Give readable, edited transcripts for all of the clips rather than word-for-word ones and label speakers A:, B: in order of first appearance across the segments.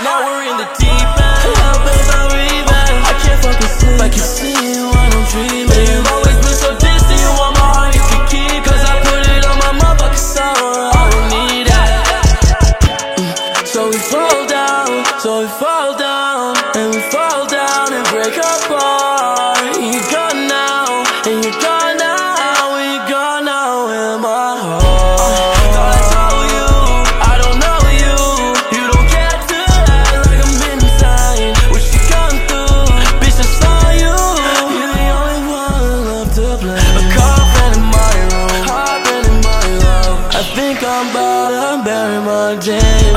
A: Now we're in the deep end. Hell, babe, I'm leaving. I can't fucking sleep. I can see you when I'm dreaming. You've always been so distant, you want my heart, you can keep. Cause I put it on my motherfucking soul, I don't need it. So we fall down, and we fall down and break apart. And you're gone now, and you're gone now, and you're gone now in my heart. Thought I told you, I don't know you. You don't get to act like I'm inside. What you gone through, bitch, I saw you. You're the only one left to blame. A coffin in my room, heartbreak in my love. I think I'm about to bury my dreams.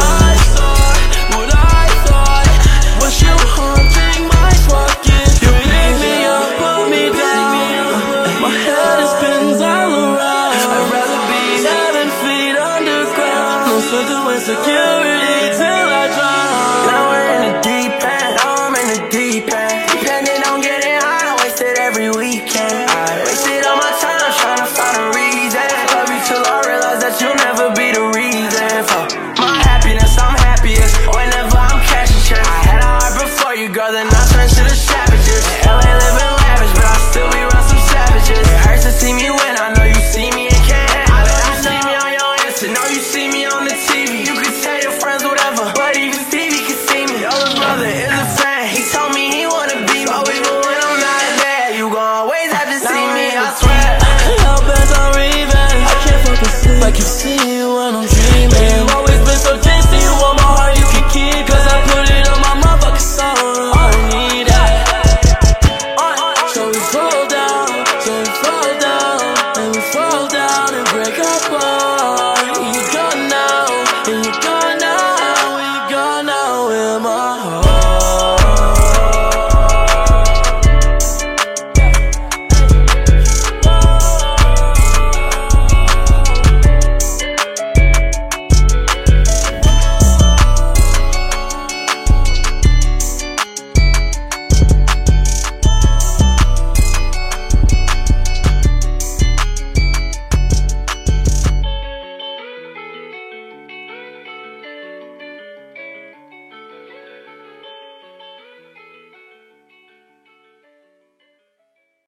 A: Security till I drown.
B: Now we're in the deep end. Now I'm in the deep end. Depending on getting high, I waste it every weekend. I wasted all my time trying to find a reason. Love you till I realize that you'll never be the reason for my happiness. I'm happiest whenever I'm cashing checks. I had a heart before you, girl, then I turned to the savages. LA living lavish, but I still be around some savages. It hurts to see me win. I know you see me and can't handle it. You see me on your Insta, know you see me on the TV. But even Stevie can see me. Yo, his brother is a friend. He told me he wanna be my way, but when I'm not there, you gon' always have to see me, I swear.
A: Hell, babe, I'm leaving. I can't fucking sleep. I can see